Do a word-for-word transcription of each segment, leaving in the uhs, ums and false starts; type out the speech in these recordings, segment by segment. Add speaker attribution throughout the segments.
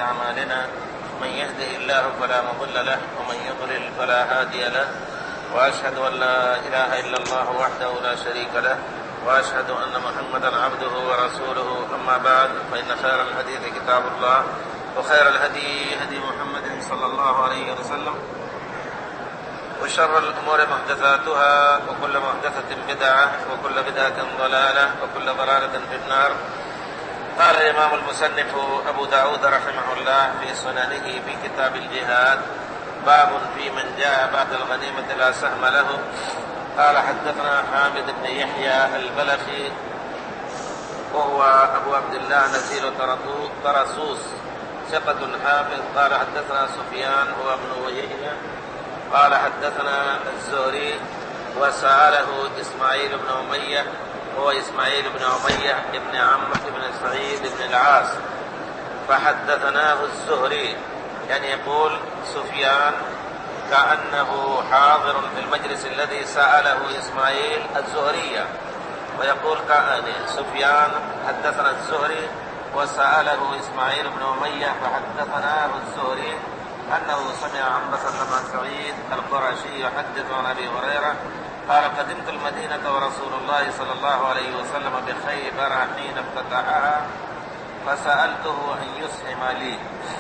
Speaker 1: أعمالنا من يهده الله فلا مضل له ومن يضلل فلا هادي له وأشهد أن لا إله إلا الله وحده لا شريك له وأشهد أن محمدا عبده ورسوله. أما بعد، فإن خير الحديث كتاب الله وخير الهدي هدي محمد صلى الله عليه وسلم وشر الأمور محدثاتها وكل محدثة بدعة وكل بدعة ضلالة وكل ضلالة في النار. قال الإمام المصنف أبو داود رحمه الله في سننه في كتاب الجهاد: باب في من جاء بعد الغنيمة لا سهم له. قال حدثنا حامد بن يحيى البلخي وهو أبو عبد الله نزيل طرسوس ثقة حافظ. قال حدثنا سفيان هو ابن عيينة قال حدثنا الزهري وسأله إسماعيل بن أمية هو إسماعيل بن أمية ابن عمرو بن سعيد بن العاص فحدثناه الزهري، يعني يقول سفيان كأنه حاضر في المجلس الذي سأله إسماعيل الزهري، ويقول كأن سفيان حدثنا الزهري وسأله إسماعيل بن أمية فحدثناه الزهري أنه سمع عمرو بن سعيد القرشي يحدث عن أبي هريرة قال: قدمت المدينة ورسول الله صلى الله عليه وسلم بخيبر حين افتتحها فسألته أن يسهم لي،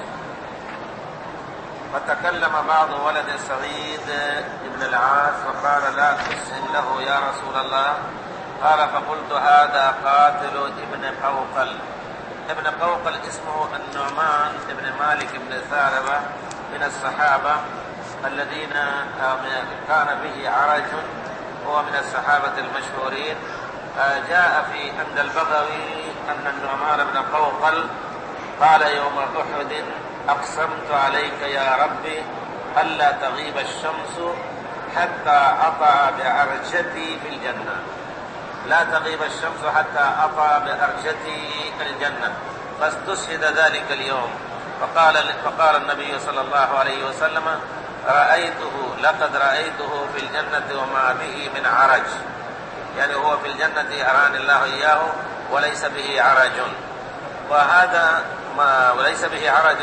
Speaker 1: فتكلم بعض ولد سعيد بن العاص فقال: لا تسهم له يا رسول الله. قال: فقلت: هذا قاتل ابن قوقل. ابن قوقل اسمه النعمان ابن مالك بن ثعلبة من الصحابة الذين كان به عرج، هو من الصحابة المشهورين. جاء في عند البغوي أن النعمان بن قوقل قال يوم أحد: أقسمت عليك يا ربي ألا تغيب الشمس حتى أطأ بأرجتي في الجنة، لا تغيب الشمس حتى أطأ بأرجتي الجنة، فاستشهد ذلك اليوم. فقال, فقال النبي صلى الله عليه وسلم: رأيته لقد رأيته في الجنة وما به من عرج، يعني هو في الجنة أراني الله إياه وليس به عرج. وهذا ما وليس به عرج.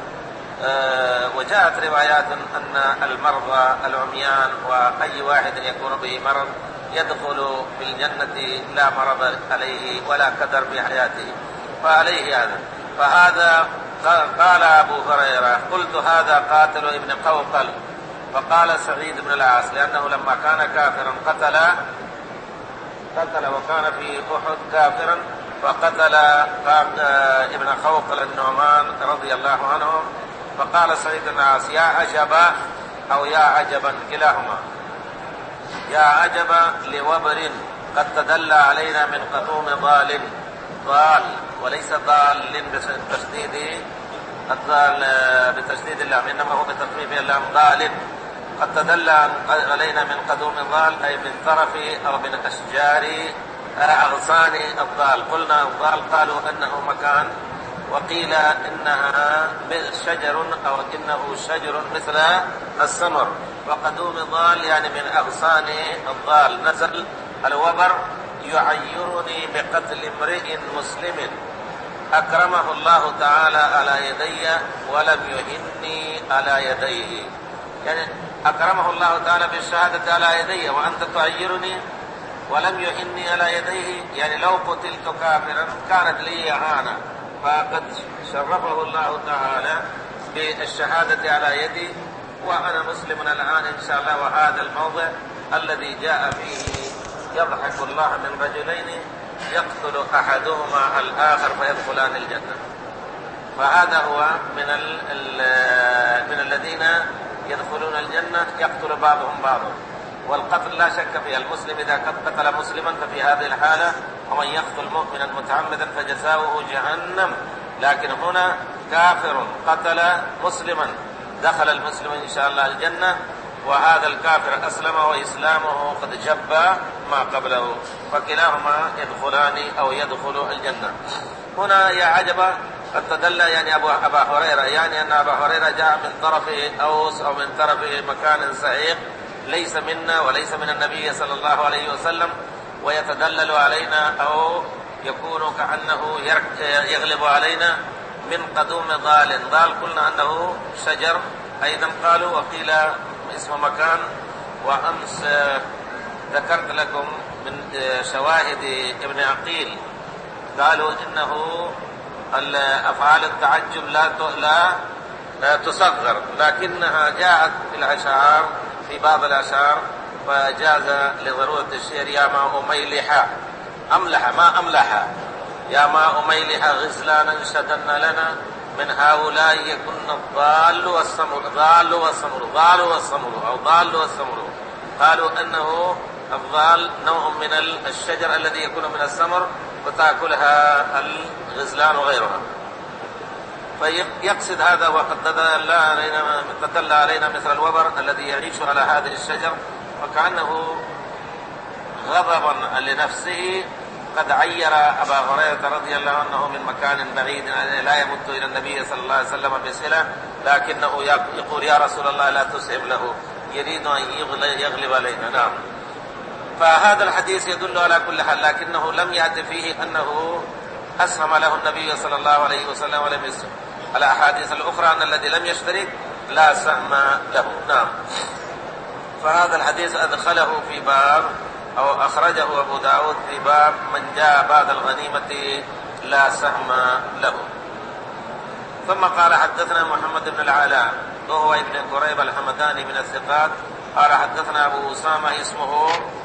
Speaker 1: أه وجاءت روايات أن المرضى العميان وأي واحد يكون به مرض يدخل في الجنة لا مرض عليه ولا كدر في حياته، فعليه هذا. فهذا قال أبو هريرة: قلت: هذا قاتل ابن قوقل. فقال سعيد بن العاص لأنه لما كان كافرا قتل قتل وكان في أحد كافرا فقتل ابن قوقل النعمان رضي الله عنه. فقال سعيد بن العاص: يا عجبا أو يا عجبا كلاهما، يا عجبا لوبر قد تدلى علينا من قدوم ضال. ضال وليس ضال بتشديد الضال بتشديد اللام، إنما هو بتخفيف اللام. ضال قد تدلى علينا من قدوم ضال، أي من طرف أو من أشجار أغصان الضال. قلنا الضال قالوا أنه مكان، وقيل إنها شجر أو إنه شجر مثل السمر. وقدوم ضال يعني من أغصان الضال. نزل الوبر: يعيرني بقتل امرئ مسلم أكرمه الله تعالى على يدي ولم يهني على يديه، يعني أكرمه الله تعالى بالشهادة على يدي وأنت تعيرني ولم يهني على يديه، يعني لو قتلت كافرا كانت لي إهانة، فقد شرفه الله تعالى بالشهادة على يدي وأنا مسلم الآن إن شاء الله. وهذا الموضع الذي جاء فيه يضحك الله من رجلين يقتل أحدهما الآخر فيدخلان الجنة. فهذا هو من ال ال من الذين يدخلون الجنة، يقتل بعضهم بعضا. والقتل لا شك فيه، المسلم إذا قتل مسلما ففي هذه الحالة ومن يقتل مؤمنا متعمدا فجزاؤه جهنم. لكن هنا كافر قتل مسلما دخل المسلم إن شاء الله الجنة، وهذا الكافر أسلم وإسلامه قد جب ما قبله، فكلاهما يدخلان أو يدخل الجنة. هنا يا عجبا قد تدل يعني أبو أبا هريرة، يعني أن أبا هريرة جاء من طرف أوس أو من طرف مكان سعيق ليس منا وليس من النبي صلى الله عليه وسلم، ويتدلل علينا أو يكون كأنه يغلب علينا من قدوم ضال. ضال قلنا أنه شجر أيضا قالوا، وقيل اسم مكان. وأمس ذكرت لكم من شواهد ابن عقيل قالوا إنه أفعال التعجب لا لا تصغر، لكنها جاءت في الأشعار في بعض الأشعار فجاز لضرورة الشعر. يا ما أميلح أملح ما أملح، يا ما أميلح غزلانا شدن لنا من هؤلاء يكن الضال والسمر. ضال والسمر ضال والسمر أو ضال والسمر. قالوا أنه الضال نوع من الشجر الذي يكون من السمر وتأكلها الغزلان وغيرها. فيقصد هذا، وقد دل علينا تدل علينا مثل الوبر الذي يعيش على هذه الشجر، وكأنه غضبا لنفسه قد عير أبا هريرة رضي الله عنه من مكان بعيد لا يمت إلى النبي صلى الله عليه وسلم بصلة، لكنه يقول يا رسول الله لا تسهم له، يريد أن يغلب علينا. نعم. فهذا الحديث يدل على كل حال، لكنه لم يأتي فيه أنه أسهم له النبي صلى الله عليه وسلم ولم يسهم. الأحاديث الأخرى أن الذي لم يشترك لا سهم له. نعم. فهذا الحديث أدخله في باب أو أخرجه أبو داود في باب من جاء بعد الغنيمة لا سهم له. ثم قال حدثنا محمد بن العلاء وهو ابن قريب الحمداني من الثقات قال حدثنا أبو أسامة اسمه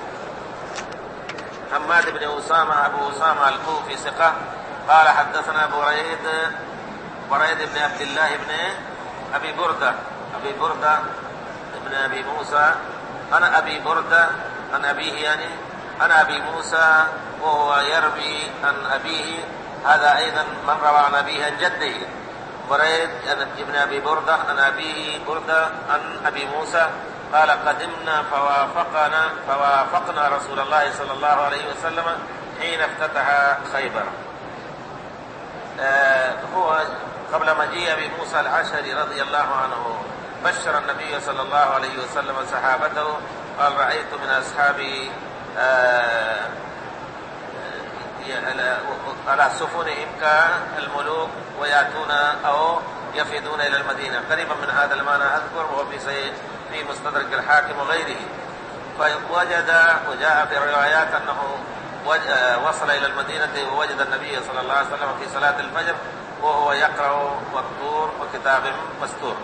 Speaker 1: حماد بن أسامة أبو أسامة الكوفي ثقة قال حدثنا بريد بريد بن عبد الله بن أبي بردة أبي بردة ابن أبي موسى أنا أبي بردة عن أبيه يعني أنا أبي موسى وهو يروي عن أبيه. هذا أيضا من روى عن أبيه عن جده. بريد ابن أبي بردة عن أبيه بردة عن أبي موسى قال قدمنا فوافقنا فوافقنا رسول الله صلى الله عليه وسلم حين افتتح خيبر. آه هو قبل مجيء أبي موسى العشري رضي الله عنه بشر النبي صلى الله عليه وسلم صحابته قال رأيت من أصحابي آه على سفنهم كالملوك ويأتون أو يفيدون إلى المدينة. قريبا من هذا المعنى أذكر وهو في في مستدرك الحاكم وغيره. فوجد وجاء في الروايات أنه وصل إلى المدينة ووجد النبي صلى الله عليه وسلم في صلاة الفجر وهو يقرأ والطور وكتاب مستور.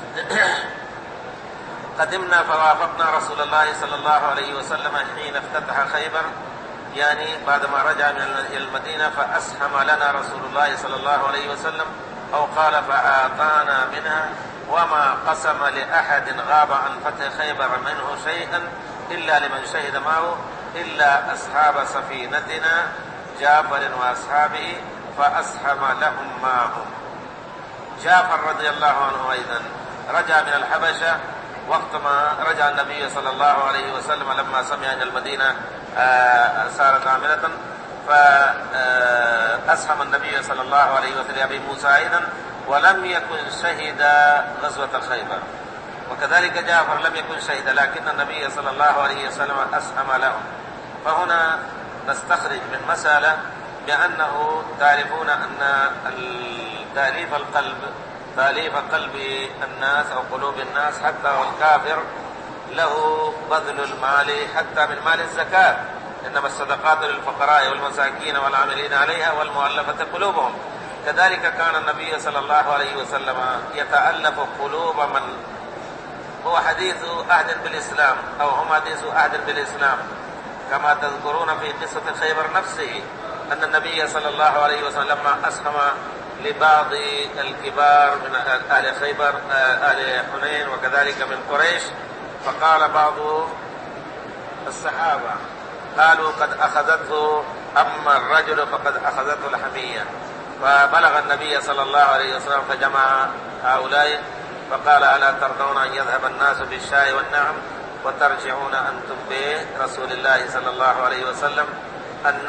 Speaker 1: قدمنا فوافقنا رسول الله صلى الله عليه وسلم حين افتتح خيبر، يعني بعدما رجع من المدينة فأسهم لنا رسول الله صلى الله عليه وسلم أو قال فآتانا منها وما قسم لأحد غاب عن فتح خيبر منه شيئا إلا لمن شهد معه إلا أصحاب سفينتنا جعفر وأصحابه فأسهم لهم معهم. جعفر رضي الله عنه أيضا رجع من الحبشة وقتما رجع النبي صلى الله عليه وسلم لما سمع أن المدينة صارت عاملة فأسهم النبي صلى الله عليه وسلم أبي موسى أيضا ولم يكن شهد غزوة خيبر، وكذلك جعفر لم يكن شهد لكن النبي صلى الله عليه وسلم أسهم لهم. فهنا نستخرج من مسألة بأنه تعرفون أن تأليف القلب تأليف قلب الناس أو قلوب الناس حتى والكافر له بذل المال حتى من مال الزكاة، إنما الصدقات للفقراء والمساكين والعاملين عليها والمؤلفة قلوبهم. كذلك كان النبي صلى الله عليه وسلم يتألف قلوب من هو حديث عهد بالإسلام أو هم حديث عهد بالإسلام، كما تذكرون في قصة خيبر نفسه أن النبي صلى الله عليه وسلم لما أسهم لبعض الكبار من أهل خيبر أهل حنين وكذلك من قريش، فقال بعض الصحابة قالوا قد أخذته أما الرجل فقد أخذته الحمية، فبلغ النبي صلى الله عليه وسلم فجمع هؤلاء فقال ألا ترضون أن يذهب الناس بالشاي والنعم وترجعون أنتم برسول الله صلى الله عليه وسلم أن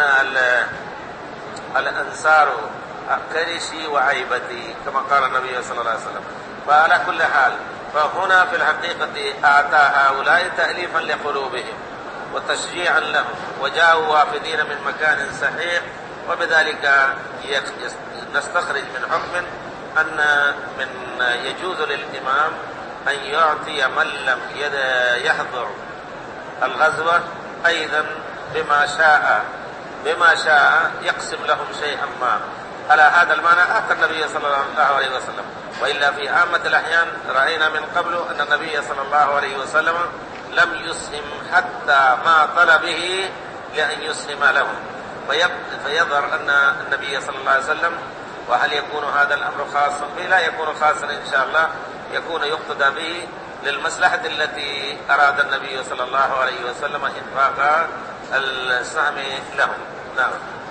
Speaker 1: الأنصار كرشي وعيبتي كما قال النبي صلى الله عليه وسلم. فعلى كل حال فهنا في الحقيقة أعطى هؤلاء تأليفا لقلوبهم وتشجيعا لهم وجاءوا وافدين من مكان صحيح، وبذلك نستخرج من حكم أن من يجوز للإمام أن يعطي من لم يحضر الغزوة أيضا بما شاء بما شاء يقسم لهم شيئا ما. على هذا المعنى أتى النبي صلى الله عليه وسلم. وإلا في عامة الأحيان رأينا من قبل أن النبي صلى الله عليه وسلم لم يسهم حتى ما طلبه لأن يسهم لهم، فيظهر أن النبي صلى الله عليه وسلم، وهل يكون هذا الأمر خاصا به؟ لا يكون خاصا إن شاء الله، يكون يقتدى به للمصلحة التي أراد النبي صلى الله عليه وسلم إنفاق السهم لهم. نعم.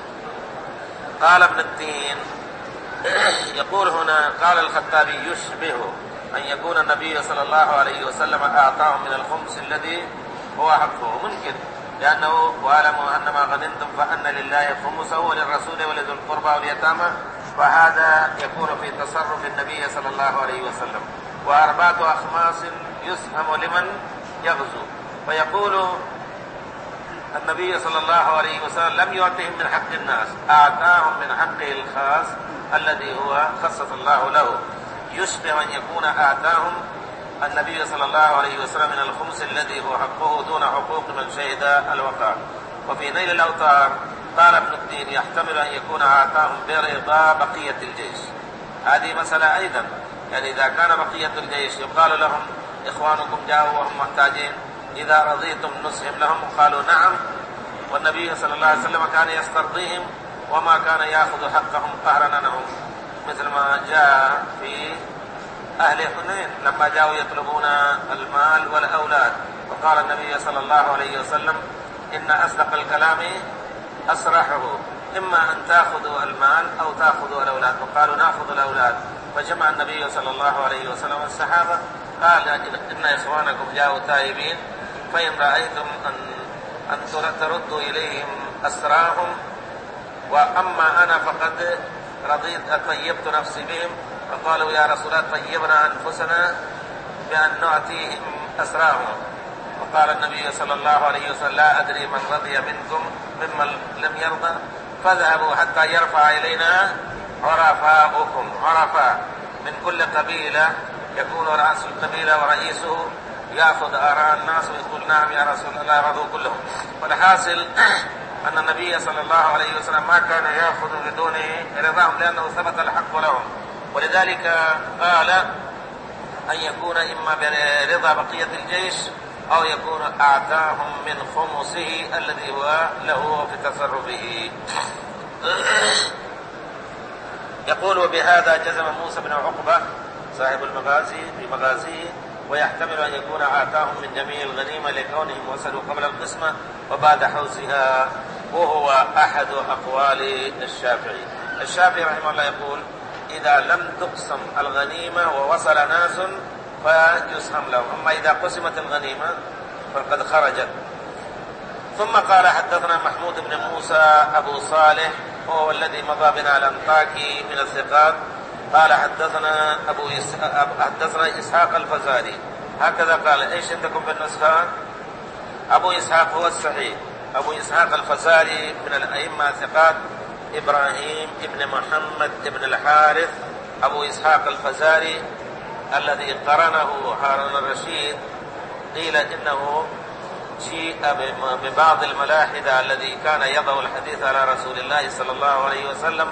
Speaker 1: قال ابن التين يقول هنا قال الخطابي يشبه أن يكون النبي صلى الله عليه وسلم أعطاهم من الخمس الذي هو حقه، ممكن، لأنه واعلموا أن ما غنمتم فأن لله خمسه وللرسول ولذي القربى واليتامى، وهذا يكون في تصرف النبي صلى الله عليه وسلم. وأربعة أخماس يسهم لمن يغزو، فيقول النبي صلى الله عليه وسلم لم يعطهم من حق الناس، أعطاهم من حقه الخاص الذي هو خصص الله له. يشبه أن يكون أعطاهم النبي صلى الله عليه وسلم من الخمس الذي هو حقه دون حقوق من شهد الوقار. وفي نيل الأوطار قال ابن الدين يحتمل أن يكون أعطاهم برضا بقية الجيش. هذه مسألة أيضا، يعني إذا كان بقية الجيش يقال لهم إخوانكم جاءوا وهم محتاجين، إذا رضيتم نسهم لهم، قالوا نعم، والنبي صلى الله عليه وسلم كان يسترضيهم وما كان يأخذ حقهم قهرا عنهم، مثل ما جاء في أهل حنين لما جاءوا يطلبون المال والأولاد، وقال النبي صلى الله عليه وسلم إن أصدق الكلام أصرحه، إما أن تأخذوا المال أو تأخذوا الأولاد، وقالوا نأخذ الأولاد. فجمع النبي صلى الله عليه وسلم الصحابة قال إن إخوانكم جاءوا تائبين، فإن رأيتم أن أن تردوا إليهم أسراهم، وأما أنا فقد رضيت طيبت نفسي بهم. فقالوا يا رسول الله طيبنا أنفسنا بأن نعطيهم أسراهم. وقال النبي صلى الله عليه وسلم لا أدري من رضي منكم ممن لم يرضى، فاذهبوا حتى يرفع إلينا عرفاؤكم. عرفاء من كل قبيلة يكون رأس القبيلة ورئيسه يأخذ آراء الناس ويقول نعم يا رسول الله رضوا كلهم. والحاصل أن النبي صلى الله عليه وسلم ما كان يأخذ بدون رضاهم لأنه ثبت الحق لهم، ولذلك قال أن يكون إما برضا بقية الجيش أو يكون أعطاهم من خمسه الذي هو له في تصرفه. يقول وبهذا جزم موسى بن عقبة صاحب المغازي في مغازيه، ويحتمل أن يكون أعطاهم من جميع الغنيمة لكونهم وصلوا قبل القسمة وبعد حوزها، وهو أحد أقوال الشافعي. الشافعي رحمه الله يقول إذا لم تقسم الغنيمة ووصل ناس فيسهم لهم، أما إذا قسمت الغنيمة فقد خرجت. ثم قال حدثنا محمود بن موسى أبو صالح وهو الذي مضى بنا الأنطاكي من الثقات، قال حدثنا أبو إسحاق حدثنا إسحاق الفزاري، هكذا قال. إيش عندكم بالنسخة؟ أبو إسحاق هو الصحيح. أبو إسحاق الفزاري من الأئمة الثقات إبراهيم ابن محمد ابن الحارث أبو إسحاق الفزاري الذي قرنه هارون الرشيد. قيل إنه جيء ببعض الملاحدة الذي كان يضع الحديث على رسول الله صلى الله عليه وسلم،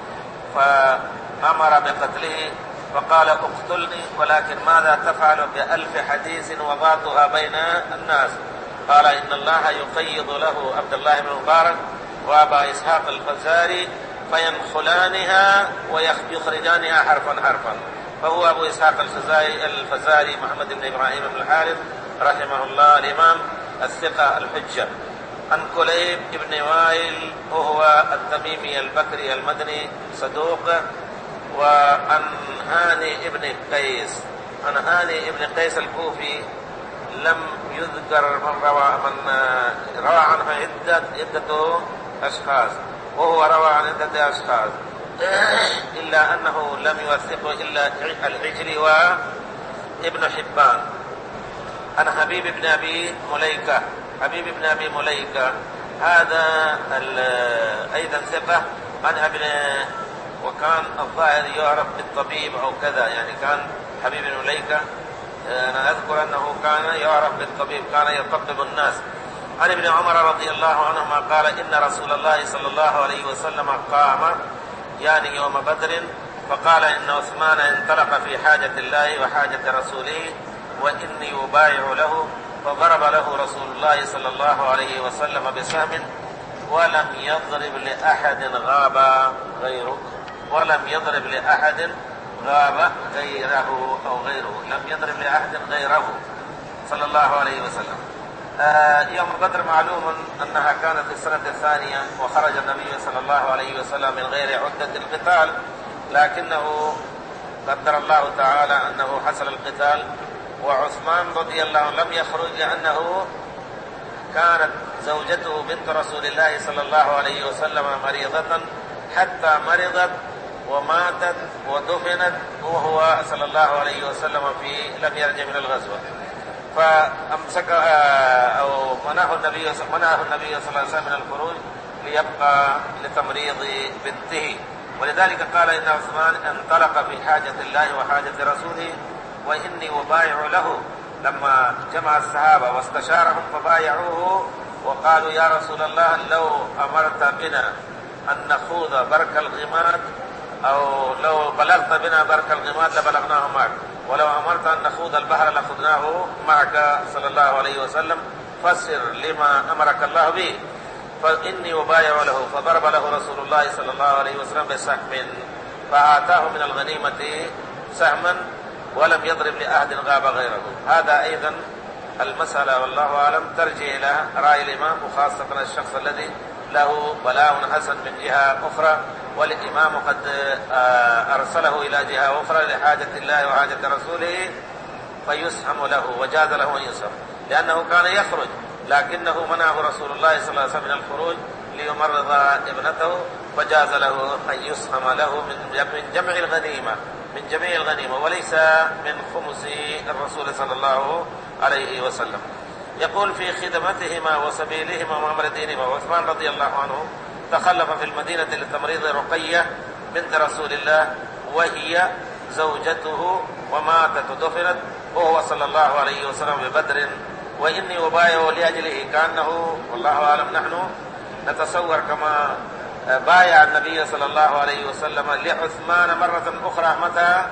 Speaker 1: فأمر بقتله فقال اقتلني، ولكن ماذا تفعل بألف حديث وضعتها بين الناس؟ قال إن الله يقيض له عبد الله بن مبارك وأبا إسحاق الفزاري فينخلانها ويخرجانها حرفا حرفا. فهو أبو إسحاق الفزاري محمد بن إبراهيم بن الحارث رحمه الله الإمام الثقة الحجة، عن كليب بن وائل وهو التميمي البكري المدني صدوق، وعن هاني بن قيس عن هاني بن قيس الكوفي لم يذكر من روى من روى عنه عدة عدة أشخاص، وهو روى عن عدة أشخاص إلا أنه لم يوثقه إلا العجلي وابن حبان. عن حبيب بن أبي مليكة حبيب بن أبي مليكة هذا أيضا ثقة، عن ابن وكان الظاهر يعرف بالطبيب أو كذا، يعني كان حبيب بن مليكة أنا أذكر أنه كان يعرف بالطبيب، كان يطبب الناس. عن ابن عمر رضي الله عنهما قال إن رسول الله صلى الله عليه وسلم قام يعني يوم بدر فقال إن عثمان انطلق في حاجة الله وحاجة رسوله وإني أبايع له، فضرب له رسول الله صلى الله عليه وسلم بسهم ولم يضرب لأحد غاب غيره، ولم يضرب لأحد غاب غيره أو غيره، لم يضرب لأحد غيره صلى الله عليه وسلم. آه يوم بدر معلوم أنها كانت في السنة الثانية، وخرج النبي صلى الله عليه وسلم من غير عدة القتال، لكنه قدر الله تعالى أنه حصل القتال. وعثمان رضي الله عنه لم يخرج لأنه كانت زوجته بنت رسول الله صلى الله عليه وسلم مريضة حتى مرضت وماتت ودفنت وهو صلى الله عليه وسلم في لم يرجع من الغزوة، فأمسك أو منعه النبي منعه النبي صلى الله عليه وسلم من الخروج ليبقى لتمريض بنته. ولذلك قال إن عثمان انطلق في حاجة الله وحاجة رسوله وإني أبايع له، لما جمع الصحابة واستشارهم فبايعوه وقالوا يا رسول الله لو أمرت بنا أن نخوض برك الغماد أو لو بلغت بنا برك الغماد لبلغناه معك، ولو أمرت أن نخوض البحر لخذناه معك صلى الله عليه وسلم، فسر لما أمرك الله به، فإني أبايع له. فضرب له رسول الله صلى الله عليه وسلم بسهم فآتاه من الغنيمة سهما ولم يضرب لأحد غاب غيره. هذا أيضا المسألة والله أعلم ترجع إلى رأي الإمام، وخاصة الشخص الذي له بلاء حسن من جهة أخرى والإمام قد أرسله إلى جهة أخرى لحاجة الله وحاجة رسوله فيسهم له، وجاز له أن يسهم لأنه كان يخرج، لكنه منعه رسول الله صلى الله عليه وسلم من الخروج ليمرض ابنته، فجاز له أن يسهم له من جمع الغنيمة من جميع الغنيمة وليس من خمس الرسول صلى الله عليه وسلم. يقول في خدمتهما وسبيلهما وأمر دينهما. وعثمان رضي الله عنه تخلف في المدينة لتمريض رقية بنت رسول الله وهي زوجته وماتت ودفنت وهو صلى الله عليه وسلم ببدر، وإني أبايع لأجله، كأنه والله أعلم نحن نتصور كما بايع النبي صلى الله عليه وسلم لعثمان مرة أخرى متى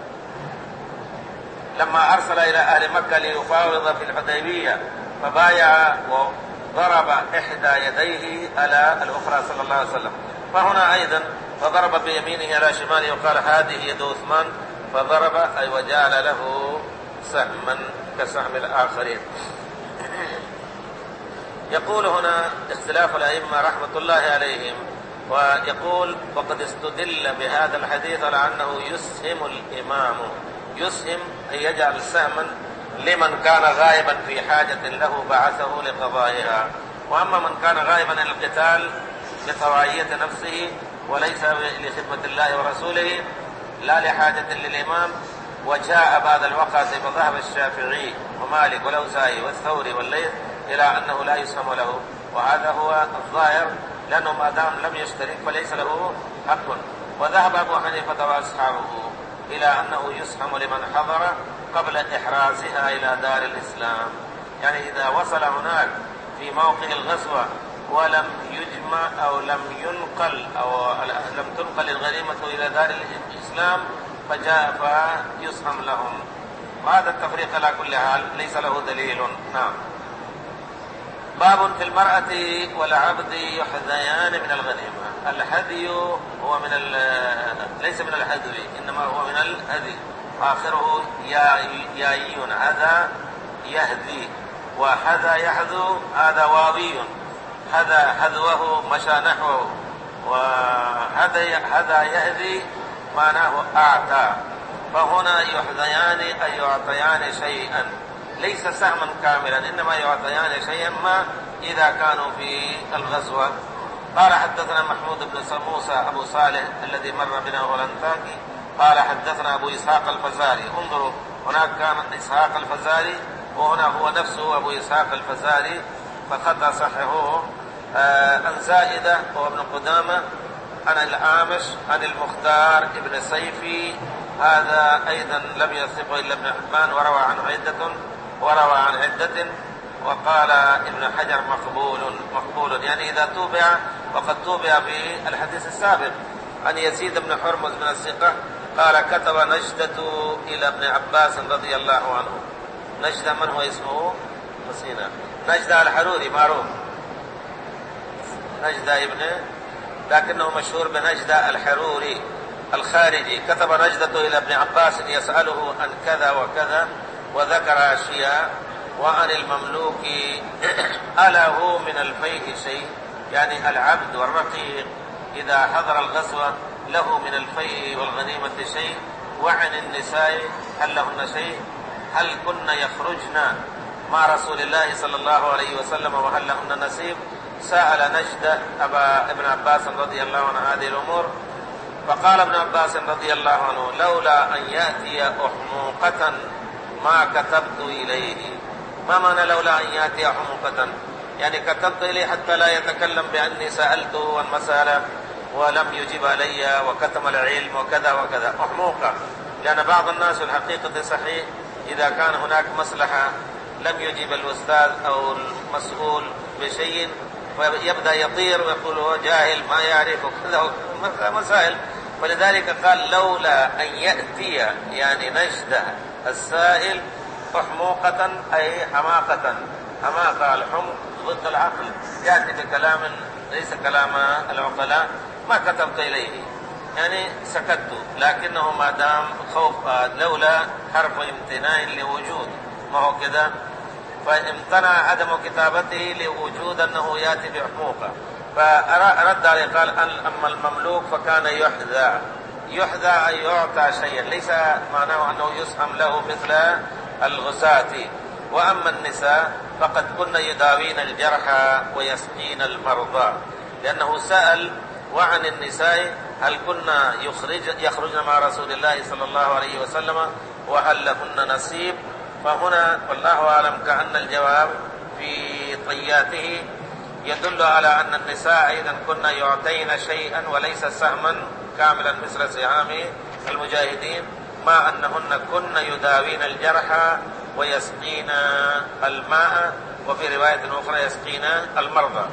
Speaker 1: لما أرسل إلى أهل مكة ليفاوض في الحديبية، فبايع وضرب إحدى يديه على الأخرى صلى الله عليه وسلم. فهنا أيضا فضرب بيمينه على شماله وقال هذه يد عثمان، فضرب أي وجعل له سهما كسهم الآخرين. يقول هنا اختلاف الأئمة رحمة الله عليهم، ويقول وقد استدل بهذا الحديث على أنه يسهم الإمام، يسهم أن يجعل سهما لمن كان غائبا في حاجة له بعثه لقضائها، وأما من كان غائبا عن القتال لطوعية نفسه وليس لخدمة الله ورسوله لا لحاجة للإمام وجاء بعد الوقت، فذهب الشافعي ومالك والأوزاعي والثوري والليث إلى أنه لا يسهم له، وهذا هو الظاهر لأنه ما دام لم يشترك فليس له حق. وذهب أبو حنيفة وأصحابه إلى أنه يسهم لمن حضر قبل إحرازها إلى دار الإسلام، يعني إذا وصل هناك في موقع الغزوة ولم يجمع أو لم ينقل أو لم تنقل الغنيمة إلى دار الإسلام فجاء فيسهم لهم. وهذا التفريق على كل حال ليس له دليل. نعم. باب في المرأة والعبد يحذيان من الغنيمة. الحذي هو من ليس من الحذو، إنما هو من الهدي، آخره ياي، هذا يهدي، وحذا يحذو هذا واوي، هذا حذوه مشى نحوه، وهذا يهدي معناه أعطى. فهنا يحذيان أي يعطيان شيئا، ليس سهما كاملا، إنما يعطيان شيئا ما إذا كانوا في الغزوة. قال حدثنا محمود بن موسى أبو صالح الذي مر بنا غلنتاكي قال حدثنا أبو إسحاق الفزاري. انظروا هناك كان إسحاق الفزاري وهنا هو نفسه أبو إسحاق الفزاري، فقد صححوه. آه عن زائدة وابن قدامة عن الأعمش عن المختار ابن سيفي، هذا أيضا لم يثقه إلا ابن حبان، وروى عن عدة وروى عن عدة. وقال ابن حجر مقبول مقبول، يعني إذا توبع وقد توبع بالحديث السابق عن يزيد بن حرمز من الثقة قال كتب نجدة إلى ابن عباس رضي الله عنه. نجدة من هو اسمه؟ نسينا. نجدة الحروري معروف، نجدة ابن، لكنه مشهور بنجدة الحروري الخارجي. كتب نجدة إلى ابن عباس يسأله عن كذا وكذا وذكر أشياء، وعن المملوك أله من الفيء شيء، يعني العبد والرقيق إذا حضر الغزوة له من الفيء والغنيمة شيء، وعن النساء هل لهن شيء، هل كن يخرجن مع رسول الله صلى الله عليه وسلم وهل لهن نصيب. سأل نجدة أبا ابن عباس رضي الله عنه هذه الأمور، فقال ابن عباس رضي الله عنه لولا أن يأتي أحموقة ما كتبت إليه. ما معنى لولا أن يأتي أحموقة؟ يعني كتبت إليه حتى لا يتكلم بأني سألته عن مسألة ولم يجب علي وكتم العلم وكذا وكذا. أحموقة لأن بعض الناس الحقيقة صحيح إذا كان هناك مصلحة لم يجب الأستاذ أو المسؤول بشيء ويبدأ يطير ويقول هو جاهل ما يعرف وكذا مسائل. فلذلك قال لولا أن يأتي، يعني نجد السائل أحموقة أي حماقة. حماقة الحمق ضد العقل، يأتي بكلام ليس كلام العقلاء. ما كتبت إليه يعني سكت، لكنه ما دام خوف لولا حرف امتناع لوجود، ما هو كذا، فامتنع عدم كتابته لوجود أنه يأتي بحموقة. فرد عليه قال أما المملوك فكان يحذى. يحذى أي يعطى شيئا، ليس معناه أنه يسهم له مثل الغساة. وأما النساء فقد كن يداوين الجرحى ويسقين المرضى، لأنه سأل وعن النساء هل كنا يخرج يخرجن مع رسول الله صلى الله عليه وسلم وهل لهن نصيب. فهنا والله أعلم كأن الجواب في طياته يدل على أن النساء أيضا كنا يعطين شيئا وليس سهما كاملا مثل سهام المجاهدين، ما أنهن كن يداوين الجرحى ويسقين الماء، وفي رواية أخرى يسقين المرضى.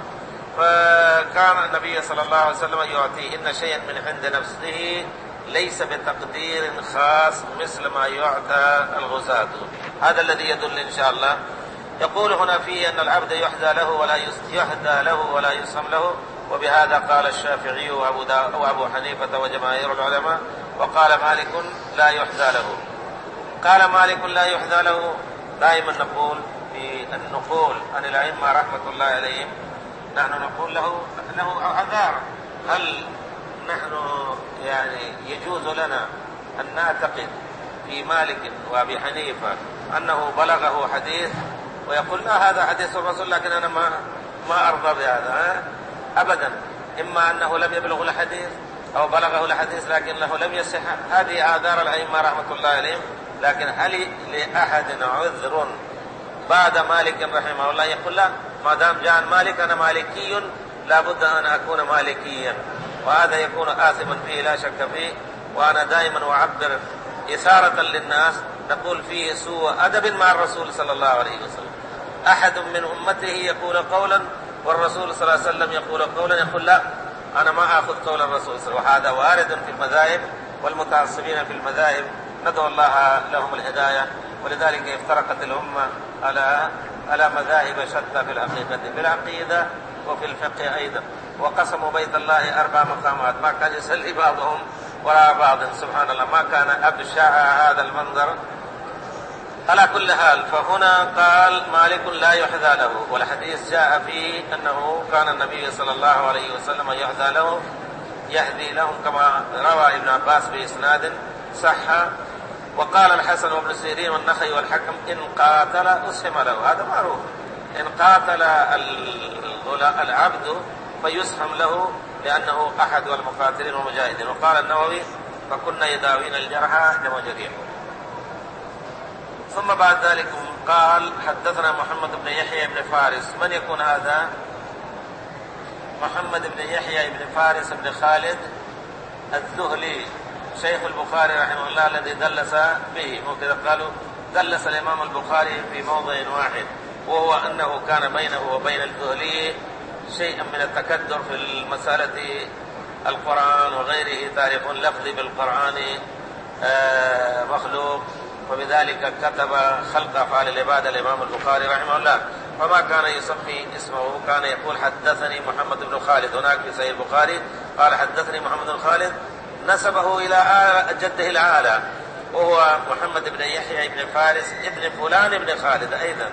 Speaker 1: فكان النبي صلى الله عليه وسلم يعطيهن شيئا من عند نفسه ليس بتقدير خاص مثل ما يعطى الغزاة. هذا الذي يدل إن شاء الله. يقول هنا فيه أن العبد يحدى له ولا يحدى له ولا يسهم له، وبهذا قال الشافعي وأبو, وأبو حنيفة وجماهير العلماء. وقال مالك لا يحدى له. قال مالك لا يحدى له. دائما نقول في النقول عن الأئمة رحمة الله عليهم نحن نقول له له أعذار. هل نحن يعني يجوز لنا أن نعتقد في مالك وأبي حنيفة أنه بلغه حديث ويقول لا هذا حديث الرسول لكن أنا ما ما أرضى بهذا؟ أبدا. إما أنه لم يبلغ الحديث أو بلغه الحديث لكن له لم يصح. هذه أعذار الأئمة رحمة الله عليهم. لكن هل لأحد عذر بعد مالك رحمه الله يقول لا ما دام جاء مالك أنا مالكي لا بد أن أكون مالكيا، وهذا يكون آثما فيه لا شك فيه. وأنا دائما أعبر إثارة للناس نقول فيه سوء أدب مع الرسول صلى الله عليه وسلم. أحد من أمته يقول قولا والرسول صلى الله عليه وسلم يقول قولا يقول لا أنا ما أخذ قول الرسول صلى الله عليه وسلم. وهذا وارد في المذاهب والمتعصبين في المذاهب، ندعو الله لهم الهداية. ولذلك افترقت الأمة على على مذاهب شتى في الحقيقة، في العقيدة وفي الفقه أيضا. وقسموا بيت الله أربع مقامات ما كان يصلي بعضهم وراء بعض، سبحان الله، ما كان أبشع هذا المنظر. على كل حال فهنا قال مالك لا يحذى له، والحديث جاء فيه أنه كان النبي صلى الله عليه وسلم يحذى له يهدي لهم كما روى ابن عباس بإسناد صح. وقال الحسن وابن سيرين والنخعي والحكم إن قاتل أسهم له. هذا معروف، إن قاتل العبد فيسهم له لأنه أحد المقاتلين والمجاهدين. وقال النووي فكنا يداوين الجرحى جمع جريح. ثم بعد ذلك قال حدثنا محمد بن يحيى بن فارس. من يكون هذا؟ محمد بن يحيى بن فارس بن خالد الذهلي شيخ البخاري رحمه الله الذي دلس به، وكذا قالوا دلس الإمام البخاري في موضع واحد، وهو أنه كان بينه وبين الذهلي شيئا من التكدر في المسألة القرآن وغيره، تعرف لفظ بالقرآن مخلوق، وبذلك كتب خلق أفعال العباد الإمام البخاري رحمه الله، فما كان يسمي اسمه، كان يقول حدثني محمد بن خالد. هناك في صحيح البخاري قال حدثني محمد بن خالد، نسبه إلى جده العالى وهو محمد بن يحيى بن فارس ابن فلان بن خالد أيضا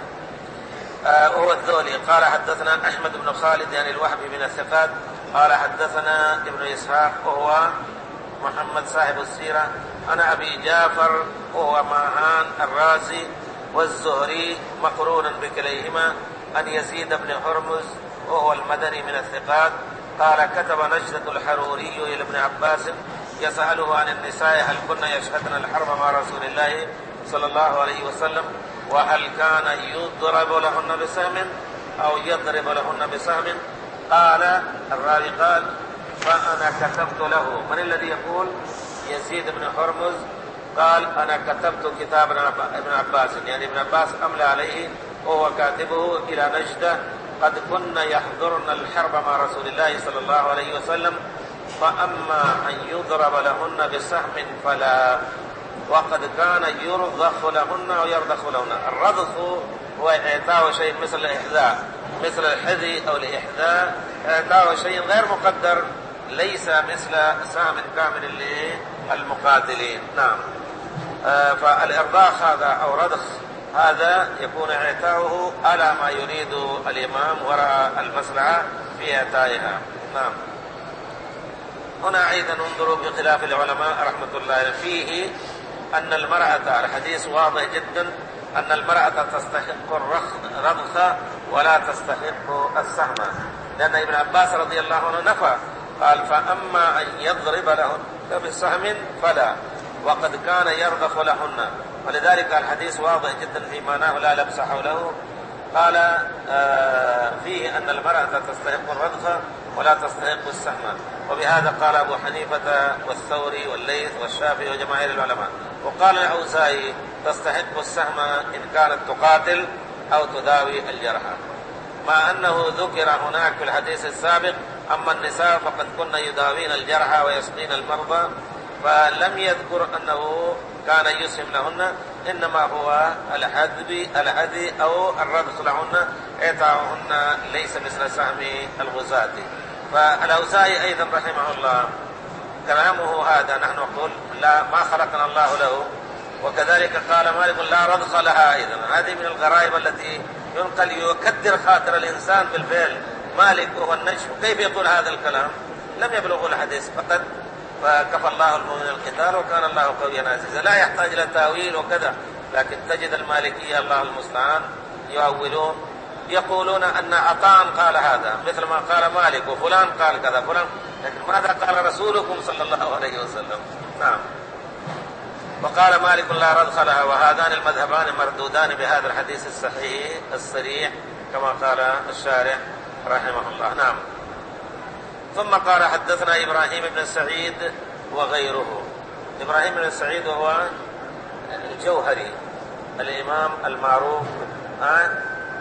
Speaker 1: وهو الذهلي. قال حدثنا أحمد بن خالد يعني الوهبي من الثقات قال حدثنا ابن إسحاق وهو محمد صاحب السيرة عن أبي جعفر وهو ماهان الرازي والزهري مقرونا بكليهما عن يزيد بن هرمز وهو المدني من الثقات قال كتب نجدة الحروري إلى ابن عباس يسأله عن النساء هل كن يشهدن الحرب مع رسول الله صلى الله عليه وسلم وهل كان يضرب لهن بسهم أو يضرب لهن بسهم؟ قال الراوي قال فأنا كتبت له. من الذي يقول؟ يزيد بن هرمز قال أنا كتبت كتاب ابن عباس، يعني ابن عباس أملى عليه وهو كاتبه إلى نجدة قد كن يحضرن الحرب مع رسول الله صلى الله عليه وسلم فأما أن يضرب لهن بسهم فلا، وقد كان يرضخ لهن أو يرضخ لهن. الرضخ هو إعطاء شيء مثل الإحذاء، مثل الحذي أو الإحذاء، إعطاء شيء غير مقدر ليس مثل سهم كامل للمقاتلين. نعم. آه فالإرضاخ هذا أو رضخ هذا يكون إعطاؤه على ما يريد الإمام وراء المصلحة في إعطائها. نعم. هنا أيضا انظروا بخلاف العلماء رحمة الله فيه أن المرأة، الحديث واضح جدا أن المرأة تستحق الرضخ ولا تستحق السهم، لأن ابن عباس رضي الله عنه نفى قال فأما أن يضرب لهن بالسهم فلا، وقد كان يرضخ لهن، ولذلك الحديث واضح جدا في معناه لا لبس حوله. قال آه فيه أن المرأة تستحق الرضخ ولا تستحق السهم، وبهذا قال أبو حنيفة والثوري والليث والشافعي وجماهير العلماء. وقال الأوزاعي تستحق السهم إن كانت تقاتل أو تداوي الجرحى، مع أنه ذكر هناك في الحديث السابق أما النساء فقد كن يداوين الجرحى ويسقين المرضى، فلم يذكر أنه كان يسهم لهن، إنما هو الهدي الهدي أو الرضخ لهن، إعطاؤهن ليس مثل سهم الغزاة. فالأوزاعي أيضا رحمه الله كلامه هذا نحن نقول لا، ما خلقنا الله له، وكذلك قال مالك لا رضخ لها أيضا. هذه من الغرائب التي ينقل يكدر خاطر الإنسان بالفعل. مالك وهو النجم كيف يقول هذا الكلام؟ لم يبلغ الحديث فقط، فكفى الله المؤمن القتال وكان الله قويا عزيزا، لا يحتاج إلى تأويل وكذا. لكن تجد المالكية الله المستعان يؤولون، يقولون أن عطاء قال هذا مثل ما قال مالك وفلان قال كذا فلان، لكن ماذا قال رسولكم صلى الله عليه وسلم؟ نعم. وقال مالك لا رضخ لها، وهذان المذهبان مردودان بهذا الحديث الصحيح الصريح كما قال الشارح رحمه الله. نعم. ثم قال حدثنا إبراهيم بن سعيد وغيره. إبراهيم بن سعيد هو الجوهري الإمام المعروف. آه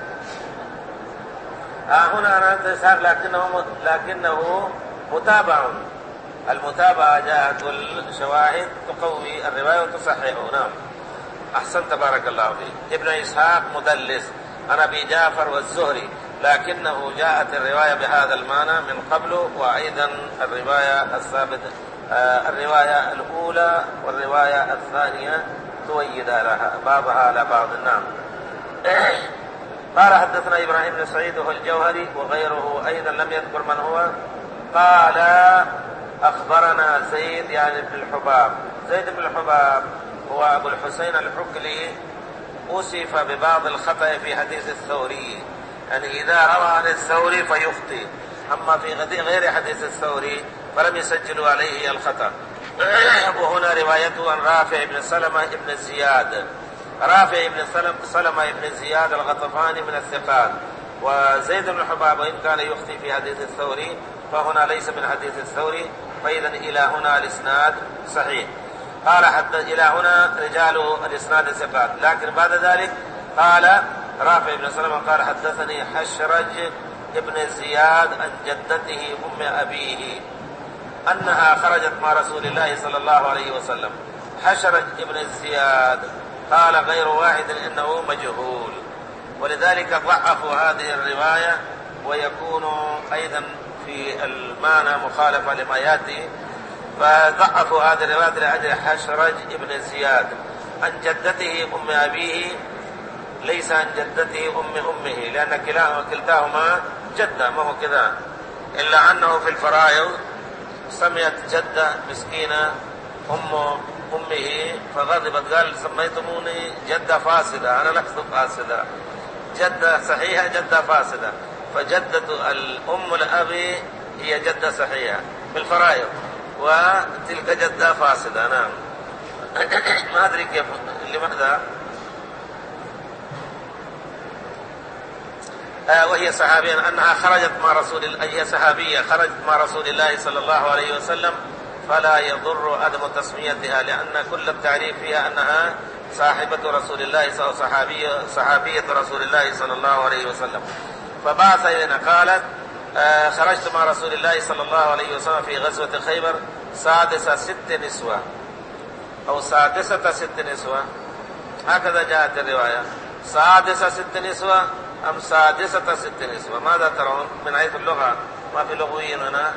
Speaker 1: آه هنا أنا أنتساب لكنه, لكنه متابع. المتابعة جاءت والشواهد تقوي الرواية وتصححه. نعم. أحسن تبارك الله فيه. ابن إسحاق مدلس عن أبي جعفر والزهري، لكنه جاءت الرواية بهذا المعنى من قبل، وأيضا الرواية الثابتة آه الرواية الأولى والرواية الثانية تؤيد لها بعضها على بعض. نعم. قال حدثنا إبراهيم بن سعيد وهو الجوهري وغيره أيضا لم يذكر من هو. قال أخبرنا زيد يعني بن الحباب. زيد بن الحباب هو أبو الحسين الحكلي، أوصف ببعض الخطأ في حديث الثوري، يعني إذا روى عن الثوري فيخطئ، أما في غير حديث الثوري فلم يسجلوا عليه الخطأ. وهنا روايته عن رافع بن سلمة بن زياد. رافع بن سلمة بن زياد الغطفاني من الثقات، وزيد بن حباب وإن كان يخطي في حديث الثوري فهنا ليس من حديث الثوري، فإذا إلى هنا الإسناد صحيح. قال حتى إلى هنا رجال الإسناد ثقات، لكن بعد ذلك قال رافع بن سلمة قال حدثني حشرج ابن زياد عن جدته أم أبيه أنها خرجت مع رسول الله صلى الله عليه وسلم. حشرج ابن زياد قال غير واحد إنه مجهول، ولذلك ضعفوا هذه الرواية، ويكون أيضا في المعنى مخالفة لما يأتي، فضعفوا هذه الرواية لأجل حشرج ابن زياد عن جدته أم أبيه، ليس عن جدته أم أمه، لأن كلتاهما جدة، ما هو كذا، إلا أنه في الفرائض سميت جدة مسكينة أم أمه فغضبت قال سميتموني جدة فاسدة، أنا لست فاسدة، جدة صحيحة جدة فاسدة، فجدة الأم الأبي هي جدة صحيحة في الفرائض، وتلك جدة فاسدة. نعم. ما أدري كيف لماذا. آه وهي صحابية أنها خرجت مع رسول الله، هي صحابية خرجت مع رسول الله صلى الله عليه وسلم، فلا يضر عدم تسميتها، لأن كل التعريف فيها أنها صاحبة رسول الله صحابية صحابية رسول الله صلى الله عليه وسلم. فبعث إلينا قالت آه خرجت مع رسول الله صلى الله عليه وسلم في غزوة خيبر سادسة ست نسوة أو سادسة ست نسوة، هكذا جاءت الرواية، سادسة ست نسوة أم سادسة ست نسوة، ماذا ترون من حيث اللغة؟ ما في لغويين هنا.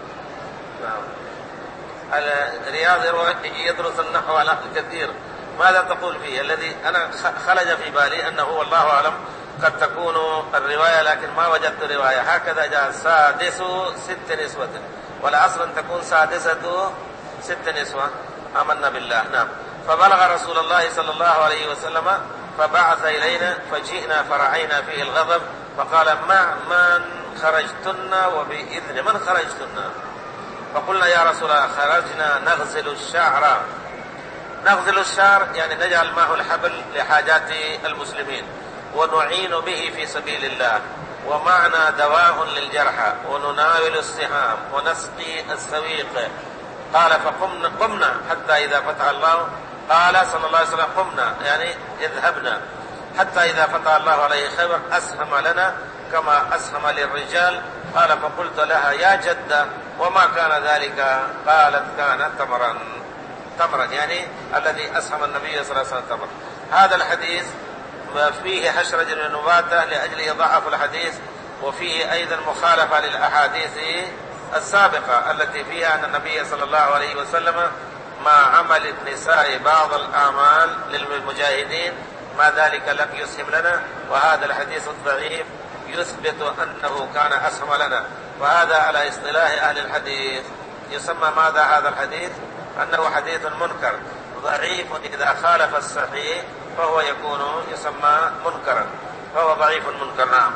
Speaker 1: الرياض يدرس النحو على كثير، ماذا تقول فيه؟ الذي أنا خرج في بالي أنه والله أعلم قد تكون الرواية، لكن ما وجدت رواية هكذا جاء سادس ست نسوة، والأصل أن تكون سادسة ست نسوة. آمنا بالله. نعم. فبلغ رسول الله صلى الله عليه وسلم فبعث إلينا فجئنا فرعينا فيه الغضب، فقال ما من خرجتن وبإذن من خرجتن؟ فقلنا يا رسول الله خرجنا نغزل الشعر. نغزل الشعر يعني نجعل معه الحبل لحاجات المسلمين ونعين به في سبيل الله، ومعنا دواء للجرحى ونناول السهام ونسقي السويق. قال فقمنا قمنا حتى إذا فتح الله، قال صلى الله عليه وسلم قمنا يعني اذهبنا حتى إذا فتح الله عليه خيبر أسهم لنا كما أسهم للرجال. قال فقلت لها يا جدة وما كان ذلك؟ قالت كان تمرا. تمرا يعني الذي أسهم النبي صلى الله عليه وسلم تمرا. هذا الحديث فيه حشرج بن نباتة لأجل يضعف الحديث، وفيه أيضا مخالفة للأحاديث السابقة التي فيها أن النبي صلى الله عليه وسلم مع عمل النساء بعض الأعمال للمجاهدين ما ذلك لم يسهم لنا، وهذا الحديث الضعيف يثبت أنه كان أسهم لنا. وهذا على اصطلاح أهل الحديث يسمى ماذا هذا الحديث؟ أنه حديث منكر ضعيف، إذا خالف الصحيح فهو يكون يسمى منكرا، فهو ضعيف منكر. نعم.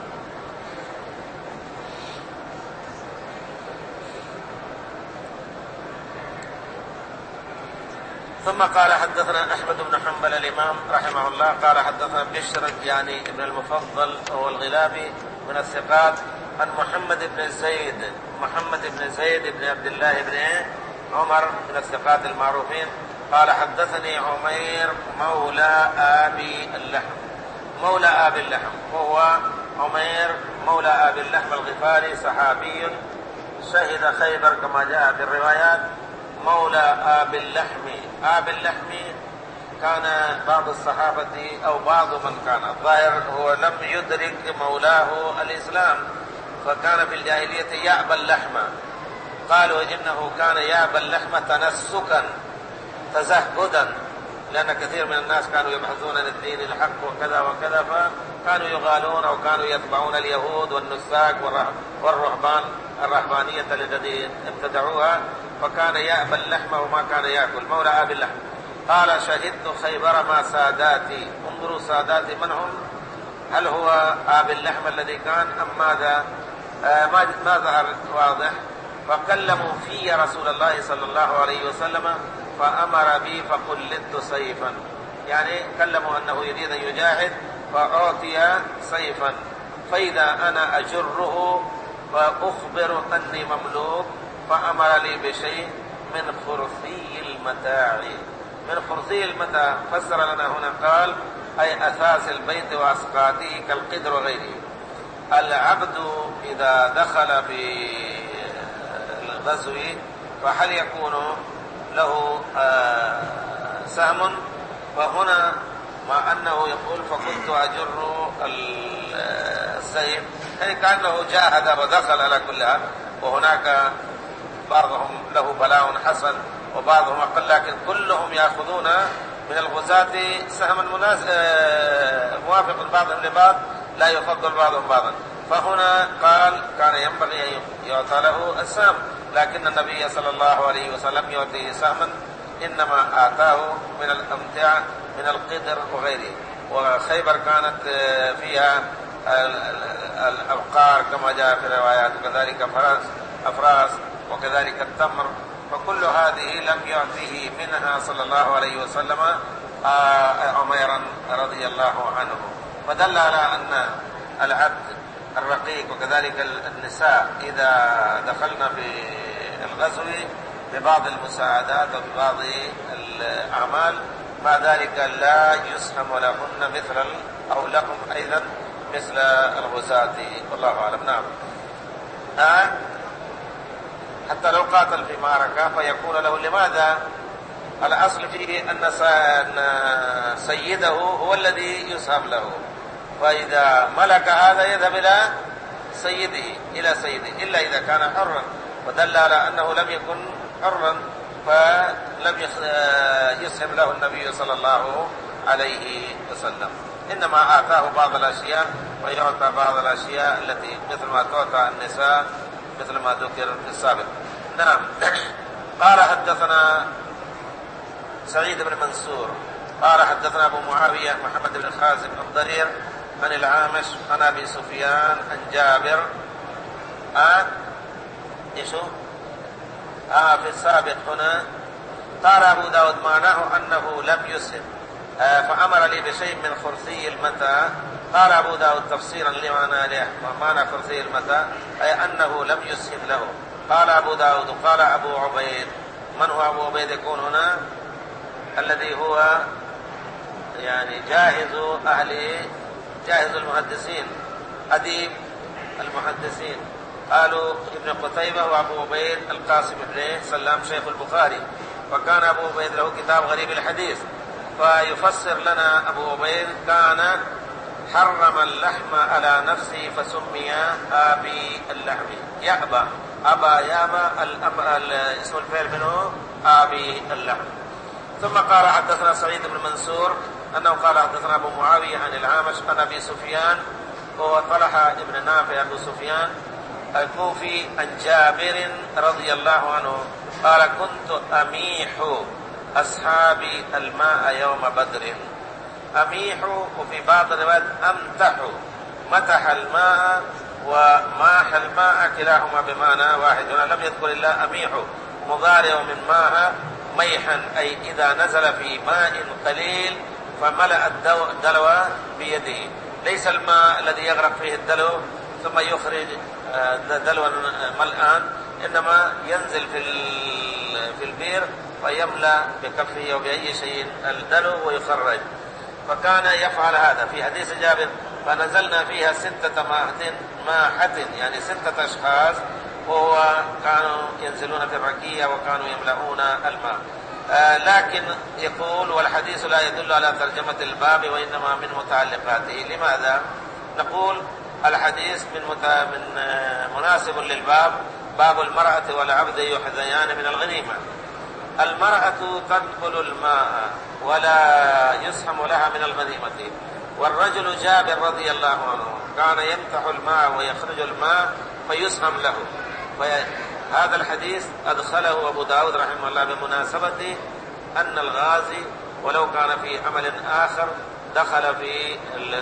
Speaker 1: ثم قال حدثنا أحمد بن حنبل الإمام رحمه الله قال حدثنا بشر يعني ابن المفضل وهو الغلابي من الثقات عن محمد بن زيد محمد بن زيد بن عبد الله بن عمر من الثقات المعروفين قال حدثني عمير مولى أبي اللحم. مولى أبي اللحم هو عمير مولى أبي اللحم الغفاري، صحابي شهد خيبر كما جاء في الروايات. مولى أبي اللحم. أبي اللحم كان بعض الصحابة أو بعض من كان الظاهر هو لم يدرك مولاه الإسلام، فكان في الجاهلية يأبى اللحم. قالوا إنه كان يأبى اللحم تنسكا تزهدا، لأن كثير من الناس كانوا يبحثون عن الدين الحق وكذا وكذا، فكانوا يغالون أو كانوا يتبعون اليهود والنساك والرهبان الرهبانية التي ابتدعوها، فكان يأبى اللحم وما كان يأكل. مولى أبي اللحم قال شهدت خيبر مع ساداتي. انظروا ساداتي من هم؟ هل هو أبي اللحم الذي كان أم ماذا؟ آه ما ظهر واضح. فكلموا في رسول الله صلى الله عليه وسلم فأمر بي فقلدت سيفا، يعني كلموا أنه يريد أن يجاهد فأعطي سيفا فإذا أنا أجره فأخبر أني مملوك فأمر لي بشيء من خرثي المتاع. من خرثي المتاع فسر لنا هنا قال أي أثاث البيت وأسقاطه كالقدر وغيره. العبد إذا دخل في الغزو فهل يكون له سهم؟ فهنا مع أنه يقول فكنت أجر السيف يعني كأنه جاهد ودخل على كل حال، وهناك بعضهم له بلاء حسن وبعضهم أقل، لكن كلهم يأخذون من الغزاة سهما موافق بعضهم لبعض لا يفضل بعضهم بعضا. فهنا قال كان ينبغي أن يعطى له السهم، لكن النبي صلى الله عليه وسلم يعطيه سهما إنما آتاه من الأمتعة من القدر وغيره. وخيبر كانت فيها الأبقار كما جاء في الروايات، وكذلك أفراس وكذلك التمر، فكل هذه لم يعطيه منها صلى الله عليه وسلم عميرا رضي الله عنه. فدل على أن العبد الرقيق وكذلك النساء إذا دخلنا في الغزو ببعض المساعدات وببعض الأعمال مع ذلك لا يسهم لهن مثل أو لهم أيضا مثل الغزاة، والله أعلم. نعم. آه حتى لو قاتل في معركة فيكون له. لماذا؟ الأصل فيه أن سيده هو الذي يسهم له، فإذا ملك هذا يذهب إلى سيده إلى سيده إلا إذا كان حرا، ودل على أنه لم يكن حرا فلم يسهم له النبي صلى الله عليه وسلم، إنما آتاه بعض الأشياء ويعطى بعض الأشياء التي مثل ما تعطى النساء مثل ما ذكر في السابق. نعم. قال حدثنا سعيد بن منصور قال حدثنا أبو معاوية محمد بن خازم الضرير عن العامش عن أبي سفيان عن جابر. آه إيشو آه في السابق هنا قال أبو داود معناه أنه لم يسهم آه فأمر لي بشيء من خرثي المتاع. قال أبو داود تفسيرا لمعنى معنى خرثي المتاع أي أنه لم يسهم له. قال أبو داود قال أبو عبيد. من هو أبو عبيد يكون هنا؟ الذي هو يعني جاهز أهل جاهز المحدثين أديب المحدثين. قالوا ابن قتيبة وأبو عبيد القاسم بن سلام شيخ البخاري، وكان أبو عبيد له كتاب غريب الحديث. فيفسر لنا أبو عبيد كان حرم اللحم على نفسه فسمي آبي اللحم. يأبى أبى يابى اسم الفعل منه آبي اللحم. ثم قال حدثنا سعيد بن منصور أنه قال حدثنا أبو معاوية عن العامش عن أبي سفيان وهو طلحة بن نافع أبو سفيان الكوفي عن جابر رضي الله عنه قال كنت أميح أصحابي الماء يوم بدر. أميح وفي بعض الروايات أمتح، متح الماء وماح الماء كلاهما بمعنى واحد. هنا لم يذكر إلا أميح مضارع من ماء ميحا أي إذا نزل في ماء قليل فملأ الدلو بيده، ليس الماء الذي يغرق فيه الدلو ثم يخرج دلوا ملآن، إنما ينزل في في البير فيملأ بكفه أو بأي شيء الدلو ويخرج. فكان يفعل هذا. في حديث جابر فنزلنا فيها ستة ماحة يعني ستة أشخاص، وهو كانوا ينزلون في الركية وكانوا يملؤون الماء. آه لكن يقول والحديث لا يدل على ترجمة الباب وإنما من متعلقاته. لماذا؟ نقول الحديث من, مت... من آه مناسب للباب، باب المرأة والعبد يحذيان من الغنيمة. المرأة تدخل الماء ولا يسهم لها من الغنيمة، والرجل جابر رضي الله عنه كان يمتح الماء ويخرج الماء فيسهم له. فهذا الحديث أدخله أبو داود رحمه الله بمناسبة أن الغازي ولو كان في عمل آخر دخل في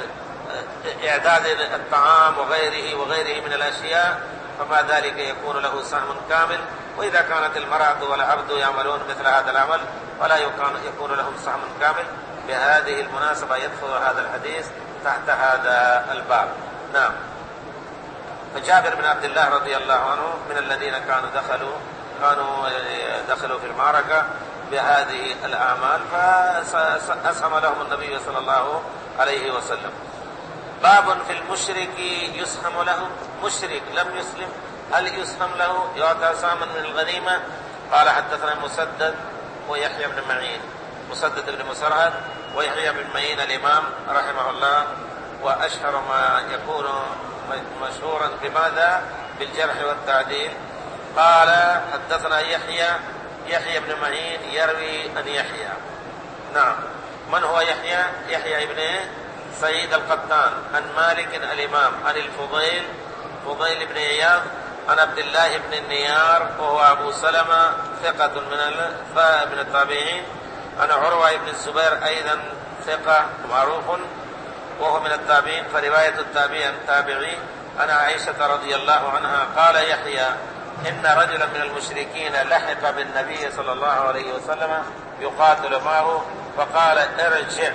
Speaker 1: إعداد الطعام وغيره وغيره من الأشياء فما ذلك يكون له سهم كامل. وإذا كانت المرأة والعبد يعملون مثل هذا العمل ولا يكون لهم سهم كامل، بهذه المناسبة يدخل هذا الحديث تحت هذا الباب. نعم. فجابر بن عبد الله رضي الله عنه من الذين كانوا دخلوا كانوا دخلوا في المعركة بهذه الأعمال فأسهم لهم النبي صلى الله عليه وسلم. باب في المشرك يسهم له، مشرك لم يسلم هل يسهم له يعطى سهما من الغنيمة؟ قال حدثنا مسدد ويحيى بن معين، مسدد بن مسرهد ويحيى بن معين الإمام رحمه الله، وأشهر ما يكون مشهورا بماذا؟ بالجرح والتعديل. قال حدثنا يحيى يحيى بن معين يروي عن يحيى. نعم. من هو يحيى؟ يحيى بن سعيد القطان عن مالك الإمام عن الفضيل فضيل بن عياض عن عبد الله بن النيار وهو أبو سلمة ثقة من التابعين عن عروة بن الزبير أيضا ثقة معروف وهو من التابعين، فرواية التابعي عن التابعي عن عائشة رضي الله عنها قال يحيى إن رجلا من المشركين لحق بالنبي صلى الله عليه وسلم يقاتل معه فقال ارجع،